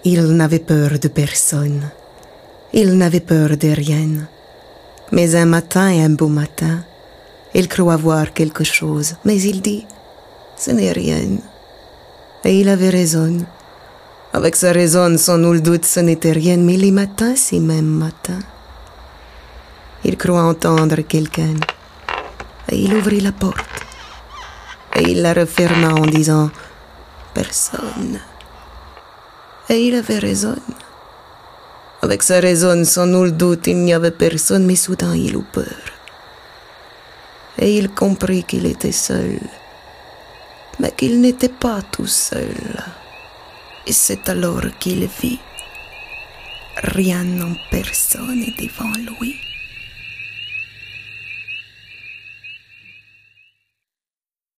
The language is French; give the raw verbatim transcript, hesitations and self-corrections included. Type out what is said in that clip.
Il n'avait peur de personne. Il n'avait peur de rien. Mais un matin et un beau matin, il croit voir quelque chose, mais il dit « ce n'est rien ». Et il avait raison. Avec sa raison, sans nul doute, ce n'était rien, mais les matins, ces mêmes matins, il croit entendre quelqu'un. Et il ouvrit la porte. Et il la referma en disant « personne ». Et il avait raison. Avec sa raison, sans nul doute, il n'y avait personne, mais soudain il eut peur. Et il comprit qu'il était seul, mais qu'il n'était pas tout seul. Et c'est alors qu'il vit rien en personne devant lui.